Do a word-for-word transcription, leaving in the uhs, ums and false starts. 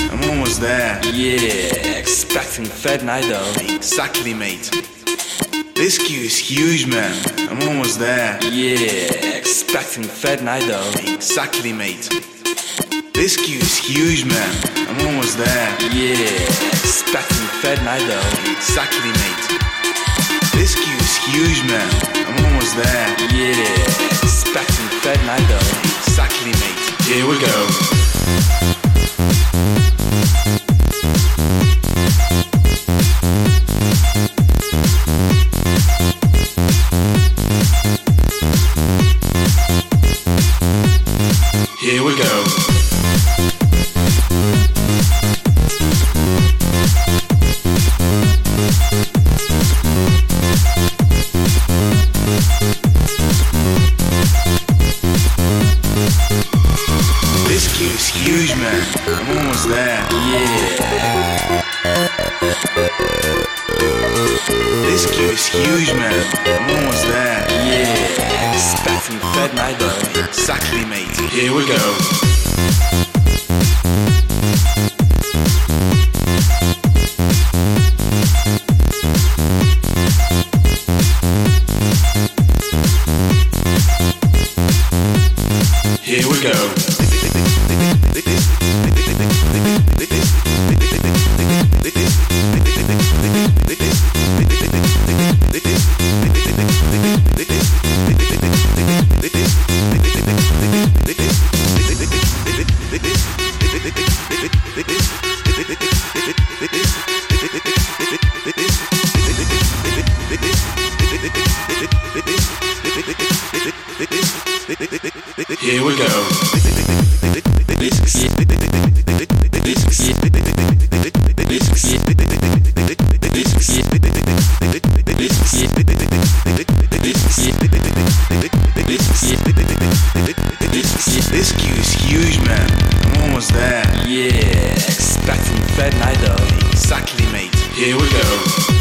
I'm almost there. Yeah, expecting Fed night though. Exactly, mate. This queue is huge, man. I'm almost there. Yeah, expecting Fed night though. Exactly, mate. This queue is huge, man. I'm almost there. Yeah, expecting Fed night though. Exactly, mate. This queue is huge, man. I'm almost there. Yeah, expecting Fed night though. Exactly, mate. Here we go. Here we go. This queue is huge, man. I'm almost there. Yeah. This queue is huge, man. I'm almost there. Yeah, expecting Fed night though. Exactly, mate. Here we go. Here we go. Here we go. This queue is huge, man. I'm almost there. Yeah, expecting Fed night though. Exactly, mate. Here we go.